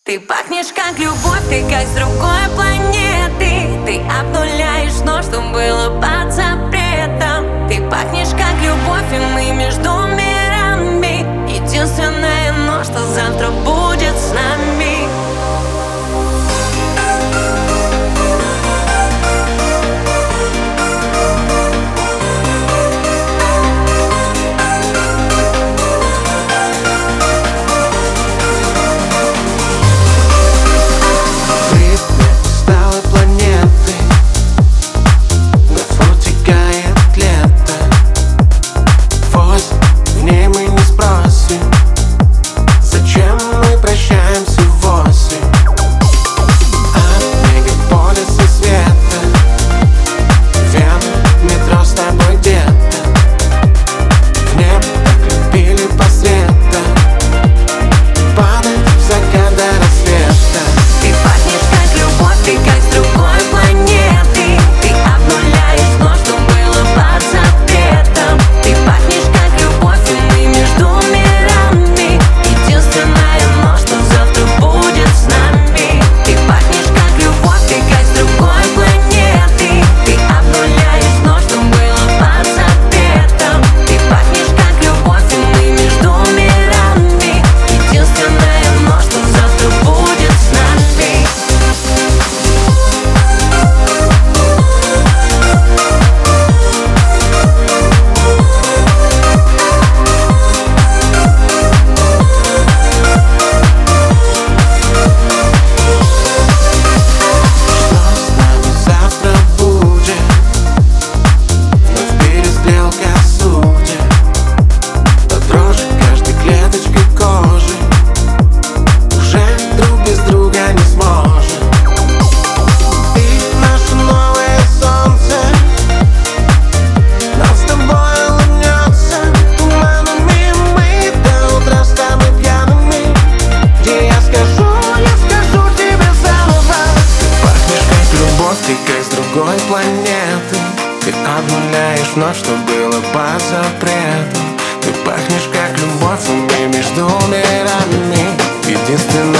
Ты пахнешь как любовь, ты как с другой планеты. Ты обнуляешь то, что было под запретом. Ты пахнешь как любовь, и мы между мирами. Единственное, но что завтра будет с нами. Ты как с другой планеты. Ты обнуляешь вновь, что было по запрету. Ты пахнешь как любовь, и мы между мирами. Единственное